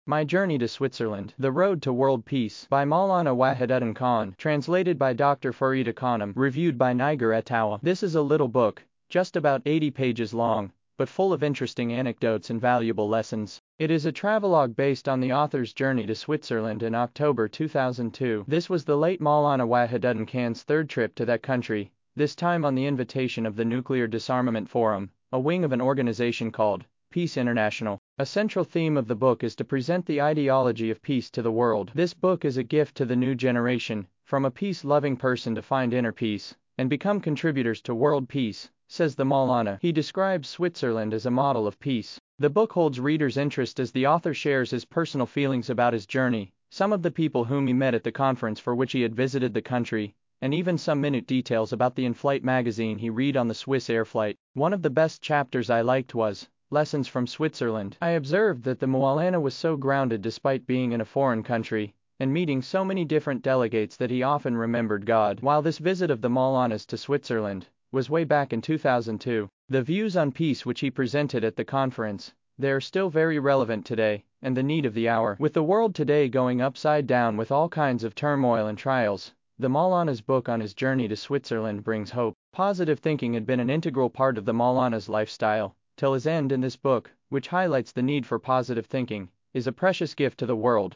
My Journey to Switzerland, The Road to World Peace, by Maulana Wahiduddin Khan, translated by Dr. Farida Khanum, reviewed by Nigar Attawa. This is a little book, just about 80 pages long, but full of interesting anecdotes and valuable lessons. It is a travelogue based on the author's journey to Switzerland in October 2002. This was the late Maulana Wahiduddin Khan's third trip to that country, this time on the invitation of the Nuclear Disarmament Forum, a wing of an organization called Peace International. A central theme of the book is to present the ideology of peace to the world. This book is a gift to the new generation, from a peace-loving person to find inner peace and become contributors to world peace, says the Maulana. He describes Switzerland as a model of peace. The book holds readers' interest as the author shares his personal feelings about his journey, some of the people whom he met at the conference for which he had visited the country, and even some minute details about the in-flight magazine he read on the Swiss air flight. One of the best chapters I liked was Lessons from Switzerland. I observed that the Maulana was so grounded despite being in a foreign country and meeting so many different delegates that he often remembered God. While this visit of the Maulanas to Switzerland was way back in 2002, the views on peace which he presented at the conference, they are still very relevant today, and the need of the hour. With the world today going upside down with all kinds of turmoil and trials, the Maulana's book on his journey to Switzerland brings hope. Positive thinking had been an integral part of the Maulana's lifestyle till his end, in this book, which highlights the need for positive thinking, is a precious gift to the world.